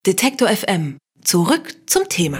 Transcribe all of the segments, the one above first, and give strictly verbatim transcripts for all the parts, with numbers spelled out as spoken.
Detektor F M. Zurück zum Thema.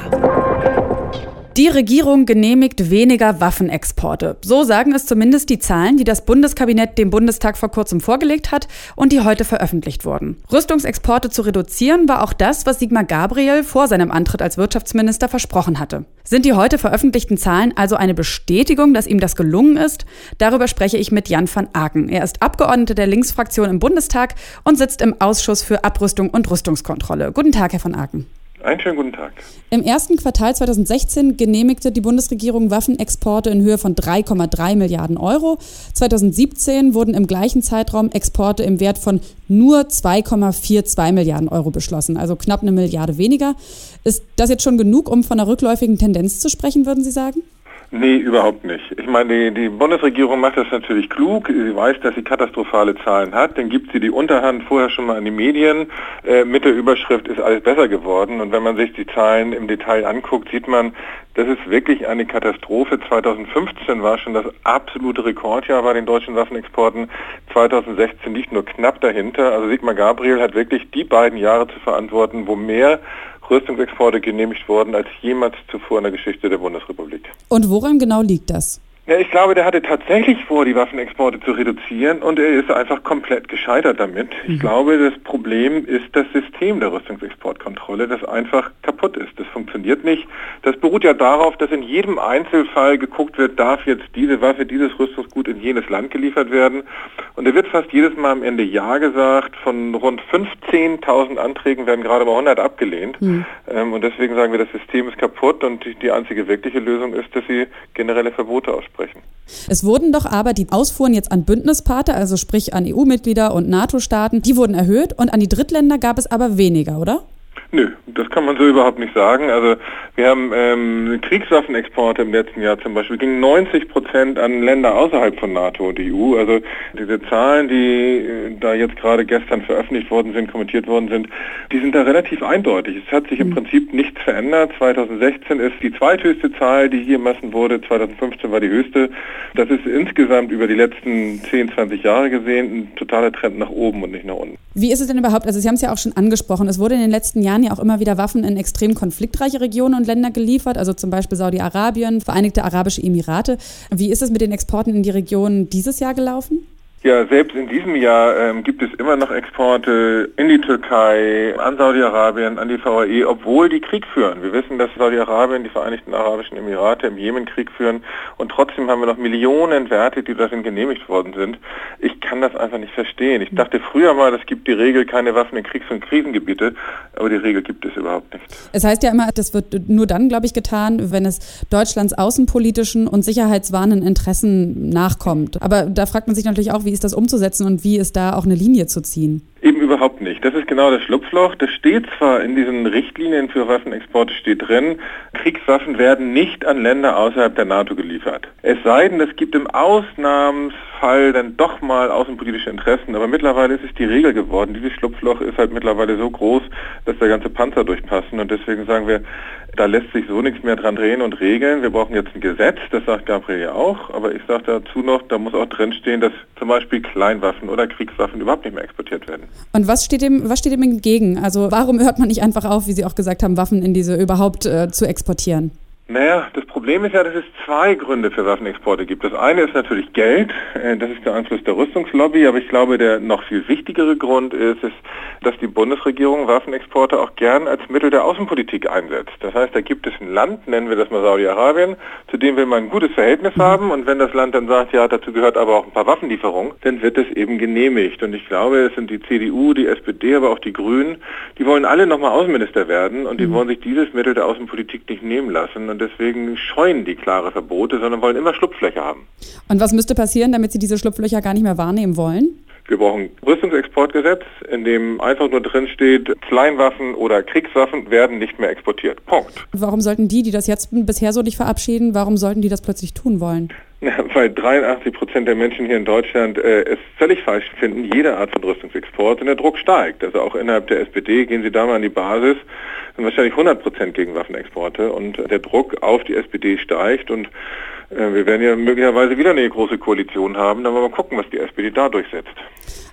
Die Regierung genehmigt weniger Waffenexporte. So sagen es zumindest die Zahlen, die das Bundeskabinett dem Bundestag vor kurzem vorgelegt hat und die heute veröffentlicht wurden. Rüstungsexporte zu reduzieren war auch das, was Sigmar Gabriel vor seinem Antritt als Wirtschaftsminister versprochen hatte. Sind die heute veröffentlichten Zahlen also eine Bestätigung, dass ihm das gelungen ist? Darüber spreche ich mit Jan van Aken. Er ist Abgeordneter der Linksfraktion im Bundestag und sitzt im Ausschuss für Abrüstung und Rüstungskontrolle. Guten Tag, Herr van Aken. Einen schönen guten Tag. Im ersten Quartal zweitausendsechzehn genehmigte die Bundesregierung Waffenexporte in Höhe von drei Komma drei Milliarden Euro. zweitausendsiebzehn wurden im gleichen Zeitraum Exporte im Wert von nur zwei Komma zweiundvierzig Milliarden Euro beschlossen, also knapp eine Milliarde weniger. Ist das jetzt schon genug, um von einer rückläufigen Tendenz zu sprechen, würden Sie sagen? Nee, überhaupt nicht. Ich meine, die, die Bundesregierung macht das natürlich klug. Sie weiß, dass sie katastrophale Zahlen hat. Dann gibt sie die Unterhand vorher schon mal an die Medien. Äh, mit der Überschrift ist alles besser geworden. Und wenn man sich die Zahlen im Detail anguckt, sieht man, das ist wirklich eine Katastrophe. zweitausendfünfzehn war schon das absolute Rekordjahr bei den deutschen Waffenexporten. zweitausendsechzehn liegt nur knapp dahinter. Also Sigmar Gabriel hat wirklich die beiden Jahre zu verantworten, wo mehr Rüstungsexporte genehmigt wurden als jemals zuvor in der Geschichte der Bundesrepublik. Und woran genau liegt das? Ja, ich glaube, der hatte tatsächlich vor, die Waffenexporte zu reduzieren und er ist einfach komplett gescheitert damit. Ich mhm. glaube, das Problem ist das System der Rüstungsexportkontrolle, das einfach kaputt ist. Das funktioniert nicht. Das beruht ja darauf, dass in jedem Einzelfall geguckt wird, darf jetzt diese Waffe, dieses Rüstungsgut in jenes Land geliefert werden. Und da wird fast jedes Mal am Ende Ja gesagt. Von rund fünfzehntausend Anträgen werden gerade mal hundert abgelehnt. Mhm. Ähm, und deswegen sagen wir, das System ist kaputt und die einzige wirkliche Lösung ist, dass sie generelle Verbote aussprechen. Es wurden doch aber die Ausfuhren jetzt an Bündnispartner, also sprich an E U-Mitglieder und NATO-Staaten, die wurden erhöht und an die Drittländer gab es aber weniger, oder? Nö, das kann man so überhaupt nicht sagen. Also wir haben ähm, Kriegswaffenexporte im letzten Jahr zum Beispiel gingen neunzig Prozent an Länder außerhalb von NATO und E U. Also diese Zahlen, die äh, da jetzt gerade gestern veröffentlicht worden sind, kommentiert worden sind, die sind da relativ eindeutig. Es hat sich im Prinzip nichts verändert. zweitausendsechzehn ist die zweithöchste Zahl, die hier gemessen wurde. zweitausendfünfzehn war die höchste. Das ist insgesamt über die letzten zehn, zwanzig Jahre gesehen ein totaler Trend nach oben und nicht nach unten. Wie ist es denn überhaupt? Also Sie haben es ja auch schon angesprochen. Es wurde in den letzten Jahren ja auch immer wieder Waffen in extrem konfliktreiche Regionen und Länder geliefert, also zum Beispiel Saudi-Arabien, Vereinigte Arabische Emirate. Wie ist es mit den Exporten in die Region dieses Jahr gelaufen? Ja, selbst in diesem Jahr ähm, gibt es immer noch Exporte in die Türkei, an Saudi-Arabien, an die V A E, obwohl die Krieg führen. Wir wissen, dass Saudi-Arabien, die Vereinigten Arabischen Emirate im Jemen Krieg führen und trotzdem haben wir noch Millionen Werte, die darin genehmigt worden sind. Ich kann das einfach nicht verstehen. Ich dachte früher mal, es gibt die Regel, keine Waffen in Kriegs- und Krisengebiete, aber die Regel gibt es überhaupt nicht. Es heißt ja immer, das wird nur dann, glaube ich, getan, wenn es Deutschlands außenpolitischen und sicherheitswahrenden Interessen nachkommt. Aber da fragt man sich natürlich auch, wie ist das umzusetzen und wie ist da auch eine Linie zu ziehen? Eben überhaupt nicht. Das ist genau das Schlupfloch. Das steht zwar in diesen Richtlinien für Waffenexporte steht drin, Kriegswaffen werden nicht an Länder außerhalb der NATO geliefert. Es sei denn, es gibt im Ausnahmsfall dann doch mal außenpolitische Interessen, aber mittlerweile ist es die Regel geworden. Dieses Schlupfloch ist halt mittlerweile so groß, dass da ganze Panzer durchpassen und deswegen sagen wir, da lässt sich so nichts mehr dran drehen und regeln. Wir brauchen jetzt ein Gesetz, das sagt Gabriel ja auch, aber ich sage dazu noch, da muss auch drinstehen, dass zum Beispiel Kleinwaffen oder Kriegswaffen überhaupt nicht mehr exportiert werden. Und was steht dem, was steht dem entgegen? Also warum hört man nicht einfach auf, wie Sie auch gesagt haben, Waffen in diese überhaupt äh, zu exportieren? Naja, das Problem ist ja, dass es zwei Gründe für Waffenexporte gibt. Das eine ist natürlich Geld, das ist der Einfluss der Rüstungslobby, aber ich glaube, der noch viel wichtigere Grund ist, ist, dass die Bundesregierung Waffenexporte auch gern als Mittel der Außenpolitik einsetzt. Das heißt, da gibt es ein Land, nennen wir das mal Saudi-Arabien, zu dem will man ein gutes Verhältnis mhm. haben und wenn das Land dann sagt, ja, dazu gehört aber auch ein paar Waffenlieferungen, dann wird das eben genehmigt. Und ich glaube, es sind die C D U, die S P D, aber auch die Grünen, die wollen alle nochmal Außenminister werden und die mhm. wollen sich dieses Mittel der Außenpolitik nicht nehmen lassen. Und deswegen scheuen die klare Verbote, sondern wollen immer Schlupflöcher haben. Und was müsste passieren, damit Sie diese Schlupflöcher gar nicht mehr wahrnehmen wollen? Wir brauchen ein Rüstungsexportgesetz, in dem einfach nur drin steht, Kleinwaffen oder Kriegswaffen werden nicht mehr exportiert. Punkt. Warum sollten die, die das jetzt bisher so nicht verabschieden, warum sollten die das plötzlich tun wollen? Ja, weil dreiundachtzig Prozent der Menschen hier in Deutschland äh, es völlig falsch finden, jede Art von Rüstungsexport, und der Druck steigt. Also auch innerhalb der S P D, gehen Sie da mal an die Basis, sind wahrscheinlich hundert Prozent gegen Waffenexporte und der Druck auf die S P D steigt und äh, wir werden ja möglicherweise wieder eine große Koalition haben, dann wollen wir mal gucken, was die S P D da durchsetzt.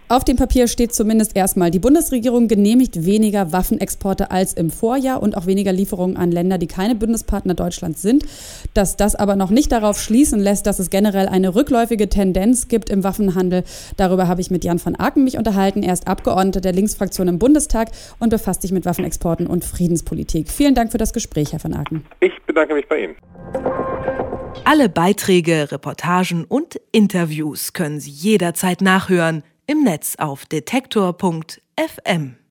Auf dem Papier steht zumindest erstmal, die Bundesregierung genehmigt weniger Waffenexporte als im Vorjahr und auch weniger Lieferungen an Länder, die keine Bündnispartner Deutschlands sind. Dass das aber noch nicht darauf schließen lässt, dass es generell eine rückläufige Tendenz gibt im Waffenhandel, darüber habe ich mit Jan van Aken mich unterhalten. Er ist Abgeordneter der Linksfraktion im Bundestag und befasst sich mit Waffenexporten und Friedenspolitik. Vielen Dank für das Gespräch, Herr van Aken. Ich bedanke mich bei Ihnen. Alle Beiträge, Reportagen und Interviews können Sie jederzeit nachhören im Netz auf detektor punkt f m.